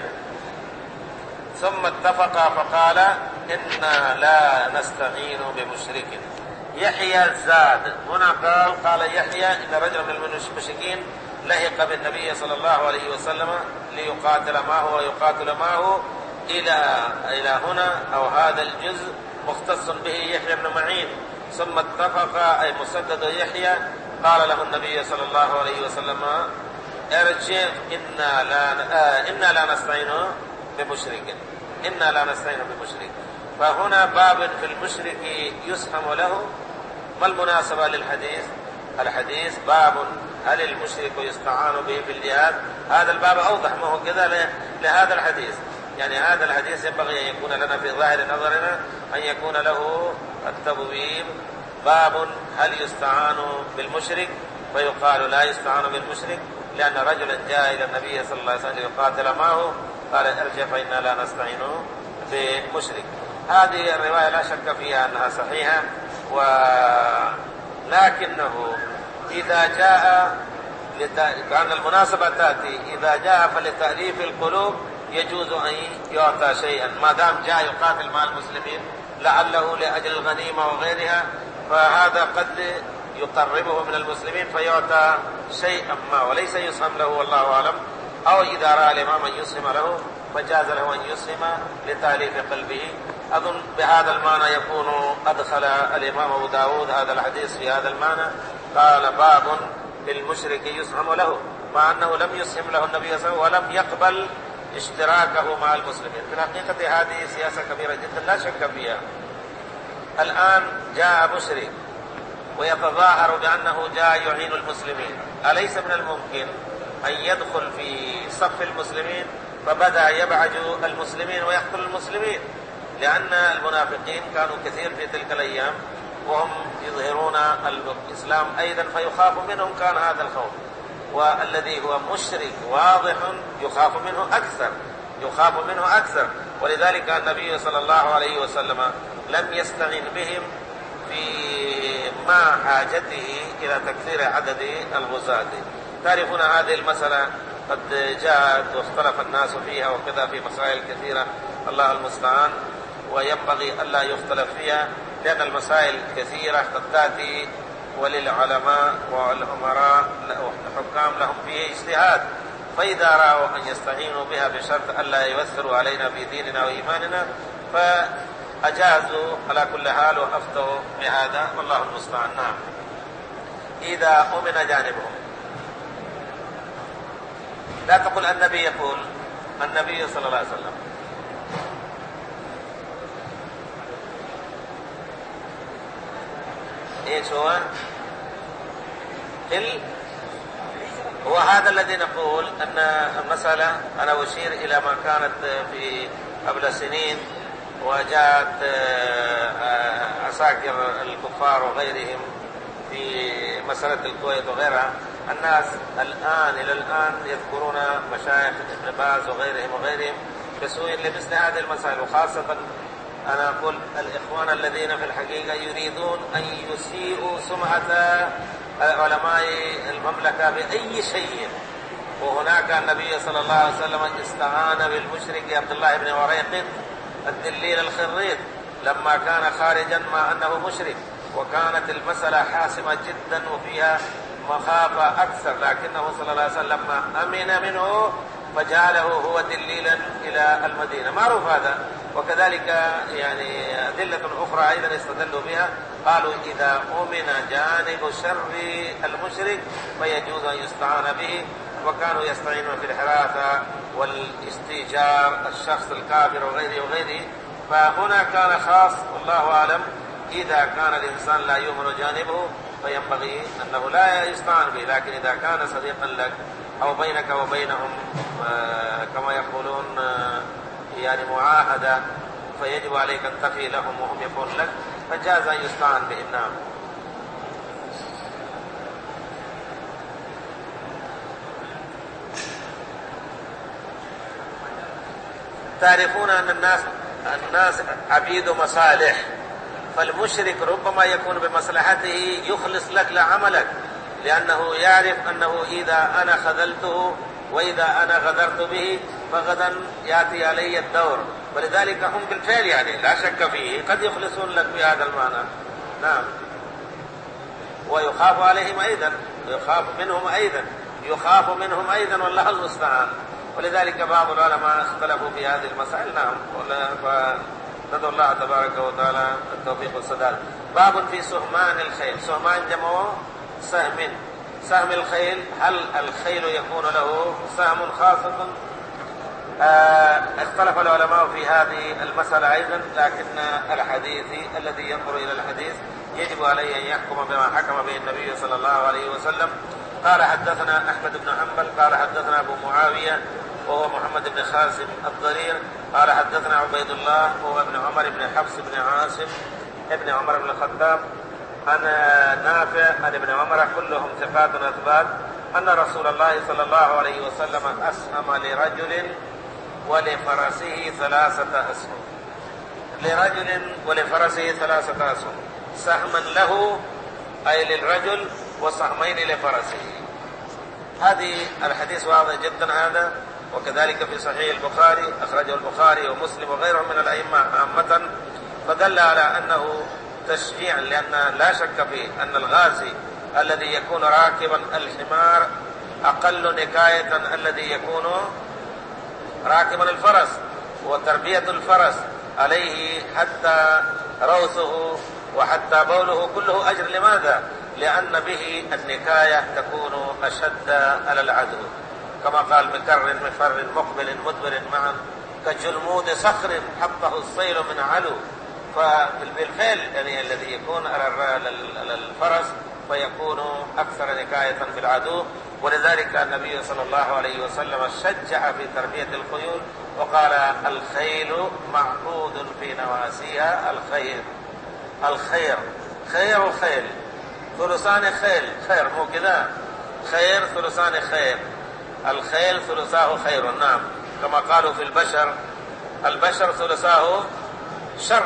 Speaker 1: ثم اتفقا فقال إنا لا نستعين بمشرك. يحيى زاد هنا قال قال يحيى إن رجلا من المشركين لحق بالنبي صلى الله عليه وسلم ليقاتل معه ويقاتل معه إلى إلى هنا أو هذا الجزء مختص به يحيى بن معين. ثم اتفق أي مسدد يحيى قال له النبي صلى الله عليه وسلم ارجع إنا لا آه إنا لا نستعين بمشرك إنا لا نستعين بمشرك. فهنا باب في المشرك يسهم له. ما المناسبة للحديث؟ الحديث باب هل المشرك يستعان به في الجهاد؟ هذا الباب أوضح ما هو كذا لهذا الحديث. يعني هذا الحديث ينبغي أن يكون لنا في ظاهر نظرنا أن يكون له التبويب باب هل يستعان بالمشرك، فيقال لا يستعان بالمشرك لأن رجلا جاء إلى النبي صلى الله عليه وسلم ليقاتل معه قال ارجع فإنا لا نستعين بمشرك. هذه الرواية لا شك فيها أنها صحيحة، ولكنه إذا جاء لأن المناسبة تأتي إذا جاء فلتأليف القلوب يجوز أن يعطى شيئا ما دام جاء يقاتل مع المسلمين لعله لأجل الغنيمة وغيرها، فهذا قد يقربه من المسلمين فيعطى شيئا ما وليس يسهم له والله أعلم. أو إذا رأى الإمام أن يسهم له فجاز له أن يسهم لتأليف قلبه. أظن بهذا المعنى يكون أدخل الإمام أبو داود هذا الحديث في هذا المعنى. قال باب بالمشرك يسهم له، مع أنه لم يسهم له النبي صلى الله عليه وسلم ولم يقبل اشتراكه مع المسلمين. في الحقيقة هذه سياسة كبيرة جدا لا شك فيها. الآن جاء مشرك ويتظاهر بأنه جاء يعين المسلمين، أليس من الممكن أن يدخل في صف المسلمين فبدأ يبعج المسلمين ويقتل المسلمين؟ لأن المنافقين كانوا كثير في تلك الأيام وهم يظهرون الإسلام أيضا فيخاف منهم كان هذا الخوف، والذي هو مشرك واضح يخاف منه أكثر يخاف منه أكثر ولذلك النبي صلى الله عليه وسلم لم يستعن بهم في مع حاجته إلى تكثير عدد الغزاة. تعرفون هذه المسألة قد جاءت واختلف الناس فيها وكذا في مسائل كثيرة الله المستعان، وينبغي ألا يختلف فيها لأن المسائل كثيرة قد تأتي وللعلماء والأمراء والحكام لهم فيه اجتهاد، فإذا رأوا أن يستعينوا بها بشرط ألا يؤثروا علينا في ديننا وإيماننا فأجازوا على كل حال وأفتوا بهذا والله المستعان. نعم. إذا أمن جانبهم لا تقول النبي يقول النبي صلى الله عليه وسلم ايش هو ال... هو هذا الذي نقول ان المسألة انا اشير الى ما كانت في قبل سنين وجاءت عساكر الكفار وغيرهم في مسألة الكويت وغيرها. الناس الآن إلى الآن يذكرون مشايخ ابن باز وغيرهم وغيرهم بسوء لمثل هذه المسائل، وخاصة أنا أقول الإخوان الذين في الحقيقة يريدون أن يسيئوا سمعة علماء المملكة بأي شيء. وهناك النبي صلى الله عليه وسلم استعان بالمشرك عبد الله بن وريق الدليل الخريط لما كان خارجا مع أنه مشرك، وكانت المسألة حاسمة جدا وفيها مخافة أكثر، لكنه صلى الله عليه وسلم لما أمن منه فجعله هو دليلا إلى المدينة. معروف هذا. وكذلك يعني أدلة أخرى أيضا استدلوا بها، قالوا إذا أمن جانب شر المشرك فيجوز أن يستعان به، وكانوا يستعينون في الحراثة والاستئجار الشخص الكافر وغيره وغيره. فهنا كان خاص والله أعلم. إذا كان الإنسان لا يؤمن جانبه فينبغي أنه لا يستعان به، لكن إذا كان صديقا لك أو بينك وبينهم كما يقولون يعني معاهدة، فيجب عليك أن تفي لهم وهم يكون لك، فجاز أن يستعان بهم. نعم. تعرفون أن الناس الناس عبيد مصالح، فالمشرك ربما يكون بمصلحته يخلص لك لعملك، لأنه يعرف أنه إذا أنا خذلته وإذا أنا غدرت به فغدا يأتي علي الدور، ولذلك هم بالفعل يعني لا شك فيه قد يخلصون لك بهذا المعنى. نعم. ويخاف عليهم أيضا، يخاف منهم أيضا يخاف منهم أيضا والله المستعان. ولذلك بعض العلماء اختلفوا في هذه المسائل. نعم. فندعو الله تبارك وتعالى التوفيق والسداد. باب في سهمان الخيل. سهمان جمع سهم. سهم الخيل، هل الخيل يكون له سهم خاصة؟ آه اختلف العلماء في هذه المسألة أيضا، لكن الحديث الذي ينظر إلى الحديث يجب عليه أن يحكم بما حكم به النبي صلى الله عليه وسلم. قال حدثنا أحمد بن حنبل قال حدثنا أبو معاوية وهو محمد بن خاسم الضرير قال حدثنا عبيد الله وهو ابن عمر بن حفص بن عاصم ابن عمر بن الخطاب عن نافع عن ابن عمر كلهم ثقات أثبات أن رسول الله صلى الله عليه وسلم أسهم لرجل ولفرسه ثلاثة أسهم. لرجل ولفرسه ثلاثة أسهم، سهما له أي للرجل وسهمين لفرسه. هذه الحديث واضح جدا هذا، وكذلك في صحيح البخاري أخرجه البخاري ومسلم وغيرهم من الأئمة عامة، فدل على أنه تشجيع، لأن لا شك فيه أن الغازي الذي يكون راكبا الحمار أقل نكاية الذي يكون راكبا الفرس، وتربية الفرس عليه حتى روثه وحتى بوله كله أجر. لماذا؟ لأن به النكاية تكون أشد على العدو، كما قال مكر مفر مقبل مدبر معا كجلمود صخر حطه الصيل من علو. فبالفعل يعني الذي يكون على الفرس فيكون أكثر نكاية في العدو. ولذلك النبي صلى الله عليه وسلم شجع في تربية الخيول وقال الخيل معقود في نواسيها الخير. الخير خير الخيل ثلثان خيل، خير مو كذا، خير ثلثان خير، الخيل ثلثاه خير. نعم. كما قالوا في البشر البشر ثلثاه شر.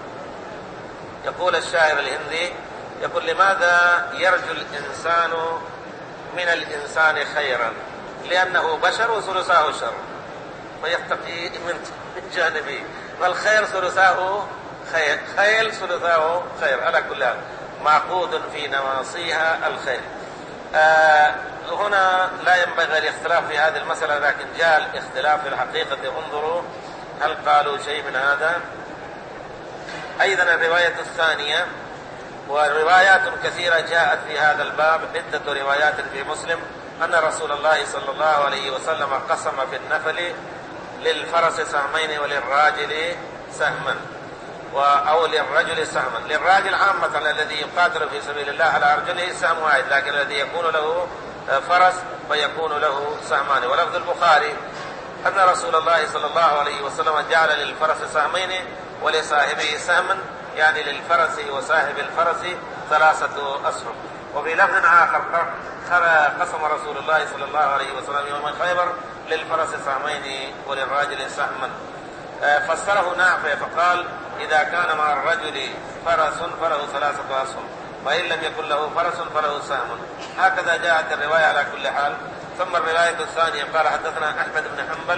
Speaker 1: يقول الشاعر الهندي يقول لماذا يرجو الإنسان من الإنسان خيرا؟ لأنه بشر وثلثاه شر، فيتقي من جانبه. والخير ثلثاه خير، خيل ثلثاه خير. على كل حال معقود في نواصيها الخير. آه هنا لا ينبغي الاختلاف في هذه المسألة، لكن جاء الاختلاف في الحقيقة. انظروا هل قالوا شيء من هذا. أيضا الرواية الثانية، وروايات كثيرة جاءت في هذا الباب، عدة روايات في مسلم أن رسول الله صلى الله عليه وسلم قسم في النفل للفرس سهمين وللراجل سهما، أو للرجل سهما. للراجل عامة الذي يقاتل في سبيل الله على أرجله سهم واحد، لكن الذي يكون له فرس فيكون له سهمان. ولفظ البخاري أن رسول الله صلى الله عليه وسلم جعل للفرس سهمين ولصاحبه سهما، يعني للفرس وصاحب الفرس ثلاثة أسهم. وفي لفظ آخر قسم رسول الله صلى الله عليه وسلم يوم خيبر للفرس سهمين وللراجل سهما. فسره نافع فقال إذا كان مع الرجل فرس فله ثلاثة أسهم، وإن لم يكن له فرس فله سهم. هكذا جاءت الرواية على كل حال. ثم الرواية الثانية قال حدثنا أحمد بن حنبل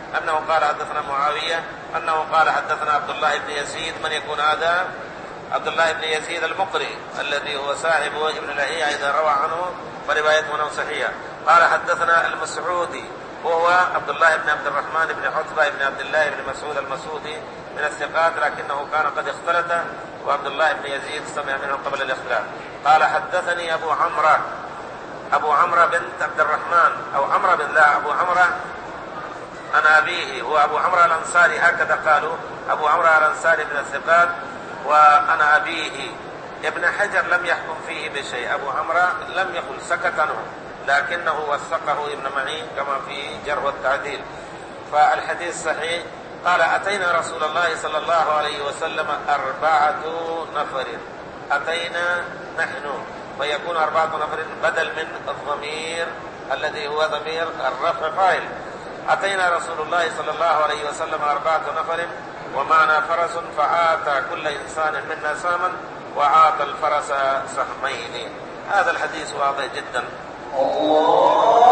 Speaker 1: أنه قال حدثنا معاوية أنه قال حدثنا عبد الله بن يزيد. من يكون هذا؟ عبد الله بن يزيد المقري الذي هو صاحب ابن لهيعة إذا روى عنه فروايته عنه صحيحة. قال حدثنا المسعودي وهو عبد الله بن عبد الرحمن بن عتبة بن عبد الله بن مسعود المسعودي من الثقات، لكنه كان قد اختلط، وعبد الله بن يزيد سمع منه قبل الاختلاف. قال حدثني أبو عمرو أبو عمرو بنت عبد الرحمن أو عمرو بن لا أبو عمرو عن أبيه، هو أبو عمرو الأنصاري، هكذا قالوا، أبو عمرو الأنصاري من الثقات. وعن أبيه ابن حجر لم يحكم فيه بشيء، أبو عمرو لم يقل، سكت عنه، لكنه وثقه ابن معين كما في جرح والتعديل. فالحديث صحيح. قال أتينا رسول الله صلى الله عليه وسلم أربعة نفر. أتينا نحن، ويكون أربعة نفر بدل من الضمير الذي هو ضمير الرفع فاعل. أتينا رسول الله صلى الله عليه وسلم أربعة نفر ومعنا فرس، فآتى كل إنسان منا سهما وآتى الفرس سهمين. هذا الحديث واضح جدا.